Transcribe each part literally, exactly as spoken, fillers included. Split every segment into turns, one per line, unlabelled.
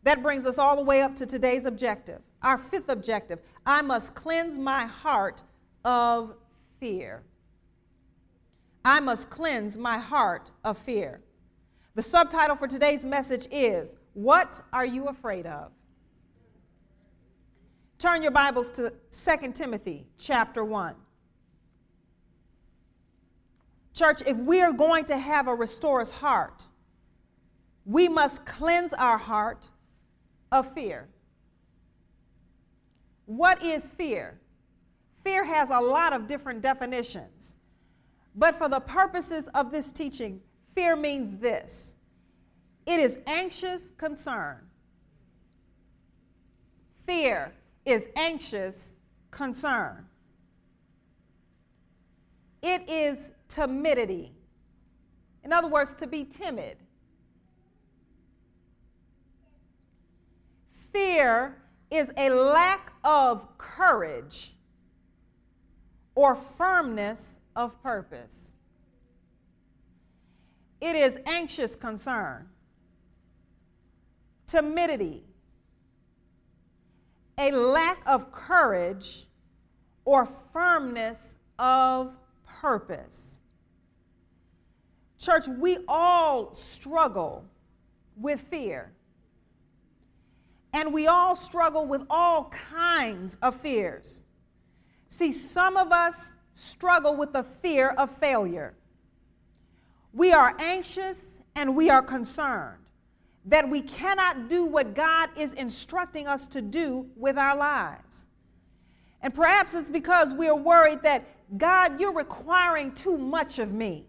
That brings us all the way up to today's objective, our fifth objective. I must cleanse my heart of fear. I must cleanse my heart of fear. The subtitle for today's message is, What Are You Afraid Of? Turn your Bibles to Second Timothy chapter one. Church, if we are going to have a restorous heart, we must cleanse our heart of fear. What is fear? Fear has a lot of different definitions. But for the purposes of this teaching, fear means this. It is anxious concern. Fear is anxious concern. It is timidity. In other words, to be timid. Fear is a lack of courage or firmness of purpose. It is anxious concern, timidity, a lack of courage or firmness of purpose. Church, we all struggle with fear. And we all struggle with all kinds of fears. See, some of us struggle with the fear of failure. We are anxious and we are concerned that we cannot do what God is instructing us to do with our lives. And perhaps it's because we are worried that, God, you're requiring too much of me.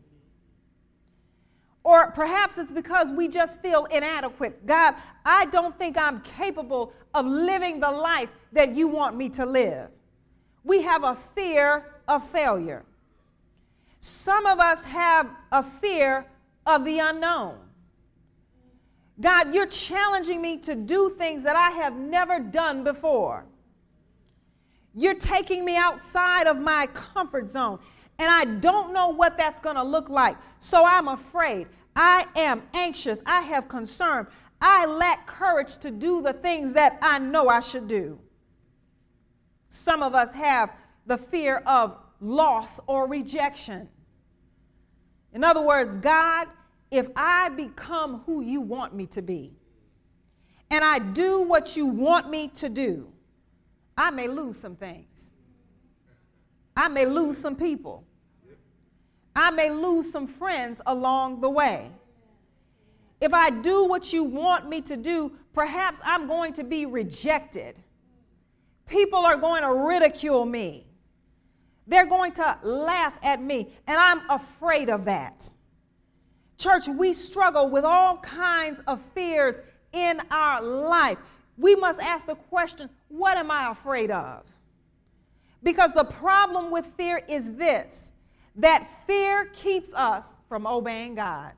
Or perhaps it's because we just feel inadequate. God, I don't think I'm capable of living the life that you want me to live. We have a fear of failure. Some of us have a fear of the unknown. God, you're challenging me to do things that I have never done before. You're taking me outside of my comfort zone. And I don't know what that's going to look like. So I'm afraid. I am anxious. I have concern. I lack courage to do the things that I know I should do. Some of us have the fear of loss or rejection. In other words, God, if I become who you want me to be, and I do what you want me to do, I may lose some things. I may lose some people. I may lose some friends along the way. If I do what you want me to do, perhaps I'm going to be rejected. People are going to ridicule me. They're going to laugh at me, and I'm afraid of that. Church, we struggle with all kinds of fears in our life. We must ask the question, what am I afraid of? Because the problem with fear is this, that fear keeps us from obeying God.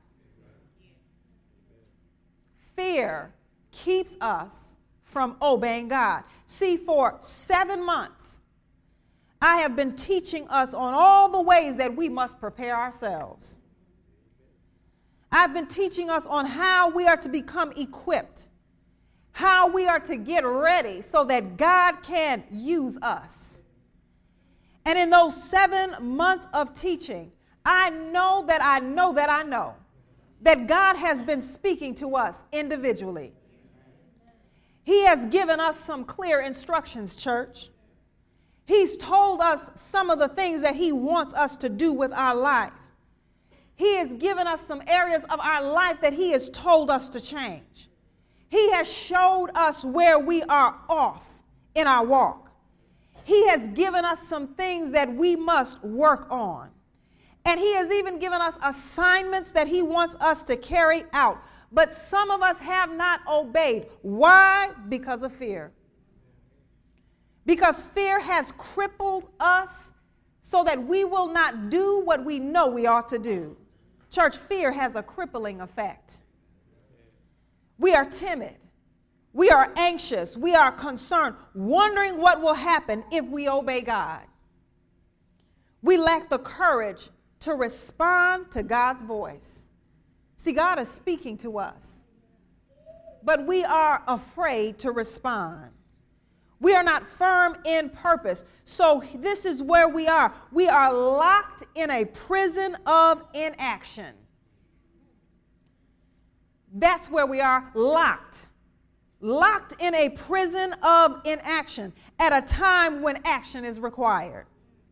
Fear keeps us from obeying God. See, for seven months, I have been teaching us on all the ways that we must prepare ourselves. I've been teaching us on how we are to become equipped, how we are to get ready so that God can use us. And in those seven months of teaching, I know that I know that I know that God has been speaking to us individually. He has given us some clear instructions, church. He's told us some of the things that he wants us to do with our life. He has given us some areas of our life that he has told us to change. He has showed us where we are off in our walk. He has given us some things that we must work on. And he has even given us assignments that he wants us to carry out. But some of us have not obeyed. Why? Because of fear. Because fear has crippled us so that we will not do what we know we ought to do. Church, fear has a crippling effect. We are timid. We are anxious. We are concerned, wondering what will happen if we obey God. We lack the courage to respond to God's voice. See, God is speaking to us. but we are afraid to respond. We are not firm in purpose. So this is where we are. We are locked in a prison of inaction. That's where we are, locked. Locked in a prison of inaction at a time when action is required.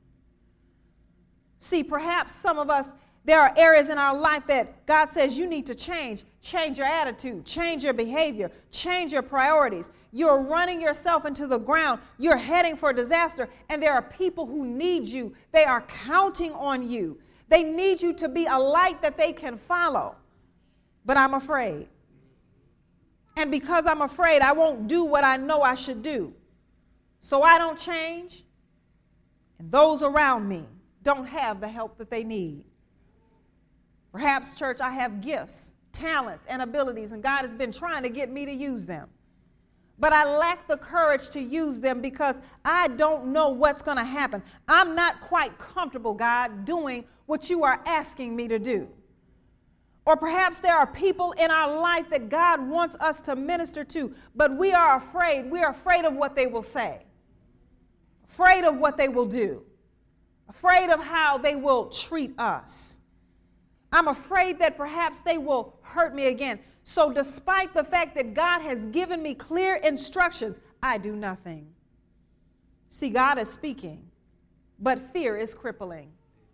See, perhaps some of us, there are areas in our life that God says you need to change. Change your attitude, change your behavior, change your priorities. You're running yourself into the ground. You're heading for disaster, and there are people who need you. They are counting on you. They need you to be a light that they can follow. But I'm afraid. And because I'm afraid, I won't do what I know I should do. So I don't change, and those around me don't have the help that they need. Perhaps, church, I have gifts, talents, and abilities, and God has been trying to get me to use them. But I lack the courage to use them because I don't know what's going to happen. I'm not quite comfortable, God, doing what you are asking me to do. Or perhaps there are people in our life that God wants us to minister to, but we are afraid. We are afraid of what they will say, afraid of what they will do, afraid of how they will treat us. I'm afraid that perhaps they will hurt me again. So despite the fact that God has given me clear instructions, I do nothing. See, God is speaking, but fear is crippling.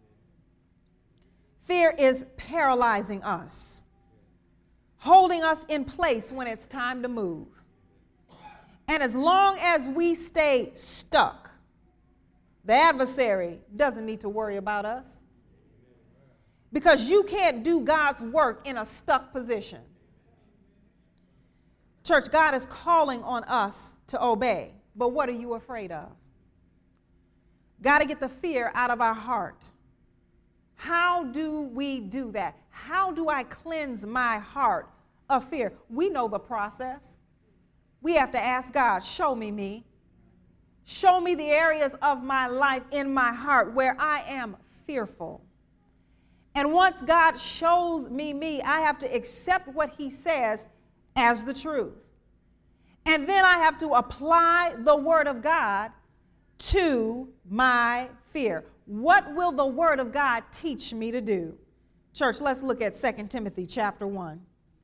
Fear is paralyzing us, holding us in place when it's time to move. And as long as we stay stuck, the adversary doesn't need to worry about us. Because you can't do God's work in a stuck position. Church, God is calling on us to obey. But what are you afraid of? Got to get the fear out of our heart. How do we do that? How do I cleanse my heart of fear? We know the process. We have to ask God, show me me. Show me the areas of my life in my heart where I am fearful. And once God shows me me, I have to accept what he says as the truth. And then I have to apply the word of God to my fear. What will the word of God teach me to do? Church, let's look at Second Timothy chapter one.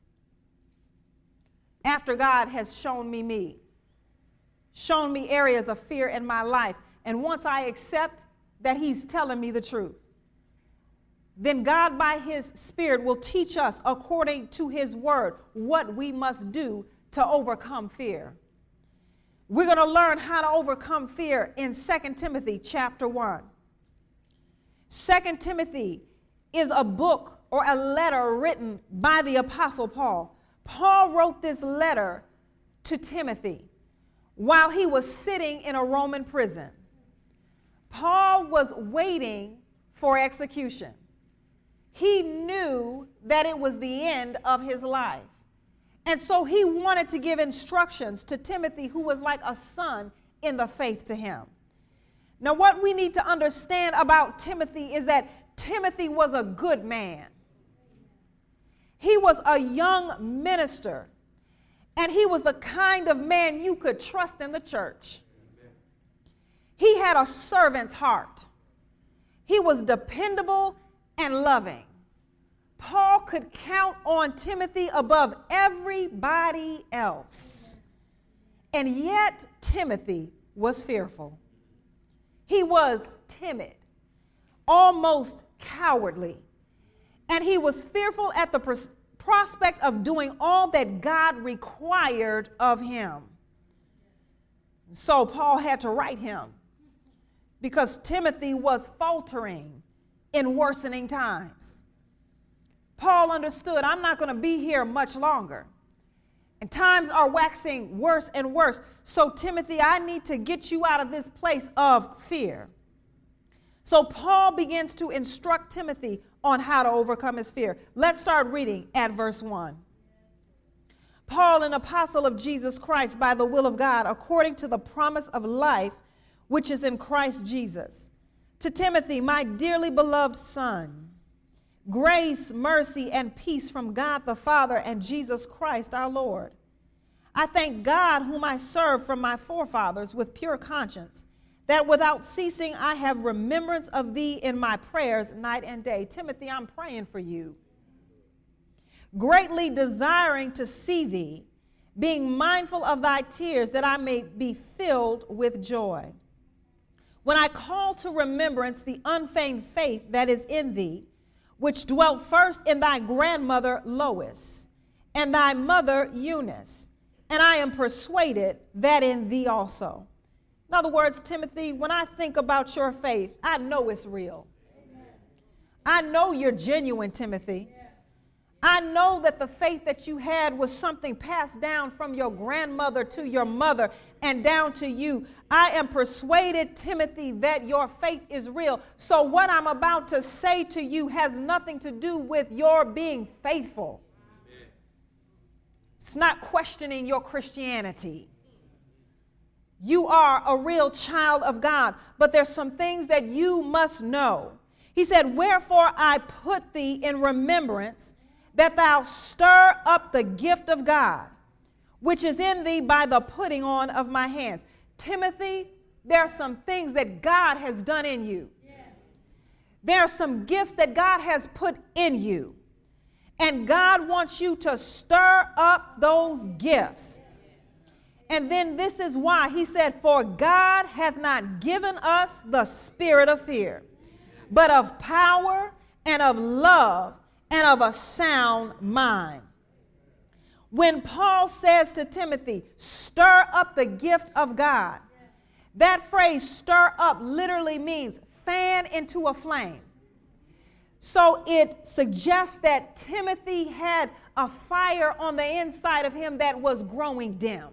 After God has shown me me, shown me areas of fear in my life, and once I accept that he's telling me the truth, then God by his Spirit will teach us according to his word what we must do to overcome fear. We're going to learn how to overcome fear in Second Timothy chapter one. Second Timothy is a book or a letter written by the Apostle Paul. Paul wrote this letter to Timothy while he was sitting in a Roman prison. Paul was waiting for execution. He knew that it was the end of his life. And so he wanted to give instructions to Timothy, who was like a son in the faith to him. Now, what we need to understand about Timothy is that Timothy was a good man. He was a young minister, and he was the kind of man you could trust in the church. He had a servant's heart. He was dependable and loving. Paul could count on Timothy above everybody else. And yet, Timothy was fearful. He was timid, almost cowardly. And he was fearful at the pros- prospect of doing all that God required of him. So Paul had to write him because Timothy was faltering in worsening times. Paul understood, I'm not going to be here much longer. And times are waxing worse and worse. So, Timothy, I need to get you out of this place of fear. So, Paul begins to instruct Timothy on how to overcome his fear. Let's start reading at verse one. Paul, an apostle of Jesus Christ by the will of God, according to the promise of life which is in Christ Jesus. To Timothy, my dearly beloved son, grace, mercy, and peace from God the Father and Jesus Christ our Lord. I thank God whom I serve from my forefathers with pure conscience, that without ceasing I have remembrance of thee in my prayers night and day. Timothy, I'm praying for you, greatly desiring to see thee, being mindful of thy tears, that I may be filled with joy. When I call to remembrance the unfeigned faith that is in thee, which dwelt first in thy grandmother Lois and thy mother Eunice, and I am persuaded that in thee also. In other words, Timothy, when I think about your faith, I know it's real. Amen. I know you're genuine, Timothy. Yeah. I know that the faith that you had was something passed down from your grandmother to your mother and down to you. I am persuaded, Timothy, that your faith is real. So what I'm about to say to you has nothing to do with your being faithful. Amen. It's not questioning your Christianity. You are a real child of God, but there's some things that you must know. He said, wherefore I put thee in remembrance, that thou stir up the gift of God, which is in thee by the putting on of my hands. Timothy, there are some things that God has done in you. Yeah. There are some gifts that God has put in you. And God wants you to stir up those gifts. And then this is why he said, for God hath not given us the spirit of fear, but of power and of love and of a sound mind. When Paul says to Timothy, stir up the gift of God, that phrase stir up literally means fan into a flame. So it suggests that Timothy had a fire on the inside of him that was growing dim,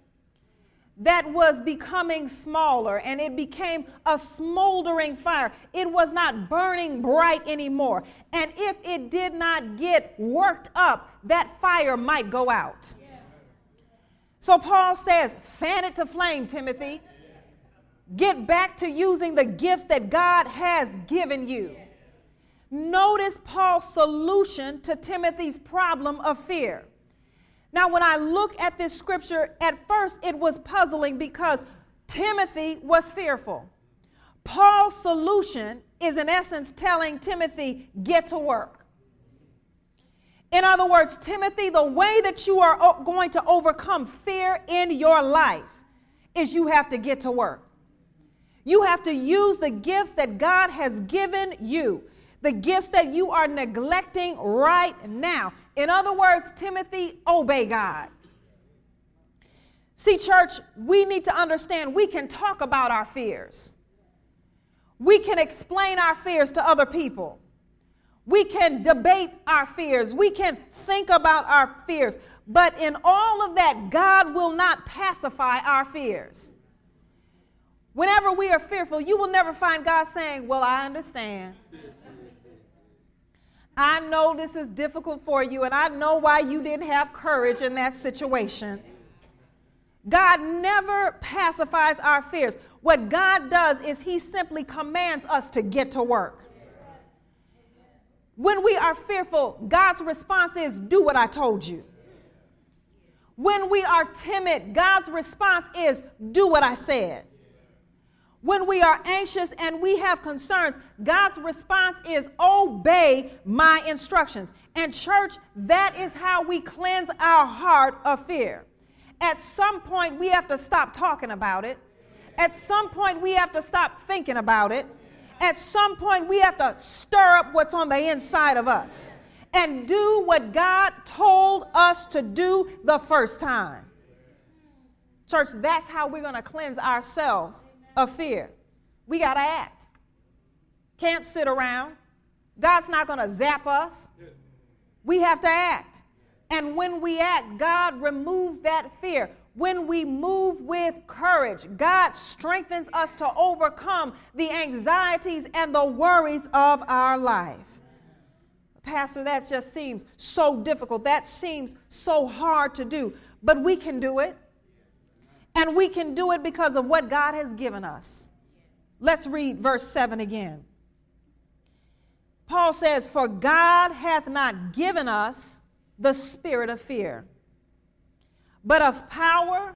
that was becoming smaller, and it became a smoldering fire. It was not burning bright anymore. And if it did not get worked up, that fire might go out. Yeah. So Paul says, fan it to flame, Timothy. Get back to using the gifts that God has given you. Notice Paul's solution to Timothy's problem of fear. Now, when I look at this scripture, at first it was puzzling because Timothy was fearful. Paul's solution is in essence telling Timothy, get to work. In other words, Timothy, the way that you are going to overcome fear in your life is you have to get to work. You have to use the gifts that God has given you, the gifts that you are neglecting right now. In other words, Timothy, obey God. See, church, we need to understand we can talk about our fears. We can explain our fears to other people. We can debate our fears. We can think about our fears. But in all of that, God will not pacify our fears. Whenever we are fearful, you will never find God saying, well, I understand. I know this is difficult for you, and I know why you didn't have courage in that situation. God never pacifies our fears. What God does is he simply commands us to get to work. When we are fearful, God's response is, do what I told you. When we are timid, God's response is, do what I said. When we are anxious and we have concerns, God's response is obey my instructions. And church, that is how we cleanse our heart of fear. At some point, we have to stop talking about it. At some point, we have to stop thinking about it. At some point, we have to stir up what's on the inside of us and do what God told us to do the first time. Church, that's how we're going to cleanse ourselves of fear. We got to act. Can't sit around. God's not going to zap us. We have to act. And when we act, God removes that fear. When we move with courage, God strengthens us to overcome the anxieties and the worries of our life. Pastor, that just seems so difficult. That seems so hard to do. But we can do it. And we can do it because of what God has given us. Let's read verse seven again. Paul says, for God hath not given us the spirit of fear, but of power